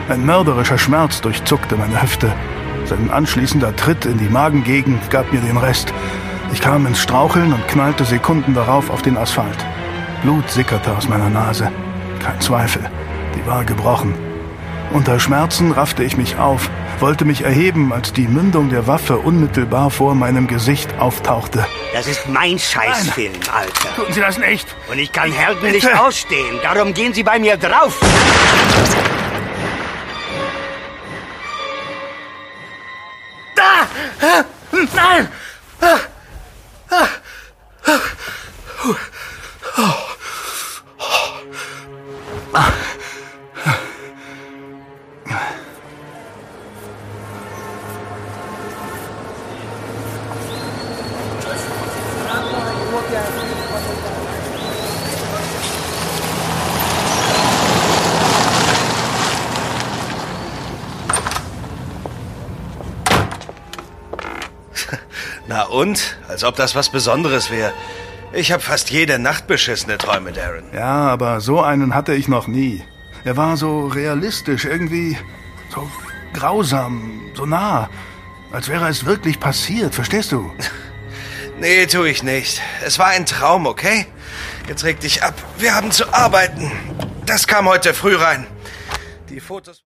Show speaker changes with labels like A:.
A: Ein mörderischer Schmerz durchzuckte meine Hüfte. Sein anschließender Tritt in die Magengegend gab mir den Rest. Ich kam ins Straucheln und knallte Sekunden darauf auf den Asphalt. Blut sickerte aus meiner Nase. Kein Zweifel, die war gebrochen. Unter Schmerzen raffte ich mich auf, wollte mich erheben, als die Mündung der Waffe unmittelbar vor meinem Gesicht auftauchte.
B: Das ist mein Scheißfilm, Alter.
A: Tun Sie das nicht!
B: Und ich kann Helden nicht ausstehen. Darum gehen Sie bei mir drauf. Da! Nein!
C: Na und? Als ob das was Besonderes wäre. Ich habe fast jede Nacht beschissene Träume, Darren.
A: Ja, aber so einen hatte ich noch nie. Er war so realistisch, irgendwie so grausam, so nah. Als wäre es wirklich passiert, verstehst du?
C: Nee, tu ich nicht. Es war ein Traum, okay? Jetzt reg dich ab. Wir haben zu arbeiten. Das kam heute früh rein. Die Fotos...